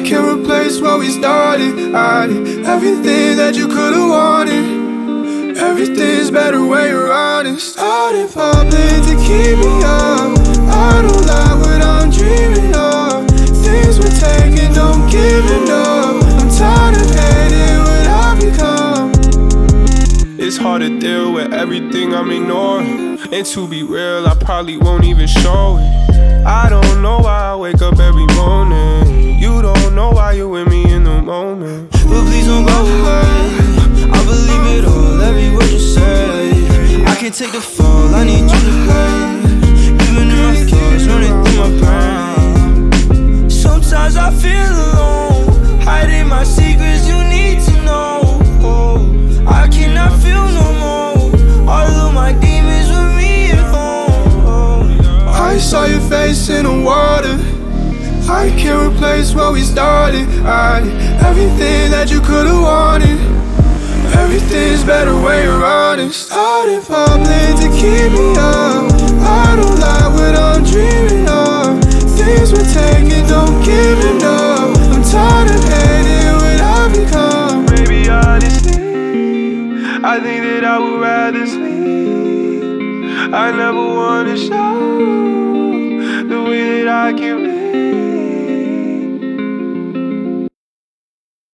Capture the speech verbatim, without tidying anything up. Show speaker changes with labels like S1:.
S1: can't replace what we started. I did everything that you could've wanted. Everything's better when you're honest. Out in public to keep me up. I don't like what I'm dreaming of. Things we're taking, don't give it up. I'm tired of hating what I've become. It's hard to deal with everything I'm ignoring. And to be real, I probably won't even show it. I don't know why I wake up every morning. You don't know why you're with me in the moment.
S2: But please don't go away. I believe it all, every word you say. I can't take the fall, I need you to play. Even in my thoughts, running through my brain. Sometimes I feel alone, hiding my secrets, you need to know. I cannot feel no more. All of my demons with me at home.
S1: I saw your face in the water. I can't replace what we started. I did everything that you could've wanted. Everything's better when you're honest. Out in public to keep me up. I don't like what I'm dreaming of. Things we're taking, don't give it up. I'm tired of hating what I've become.
S3: Maybe honestly, I think that I would rather sleep. I never wanna show the way that I can be.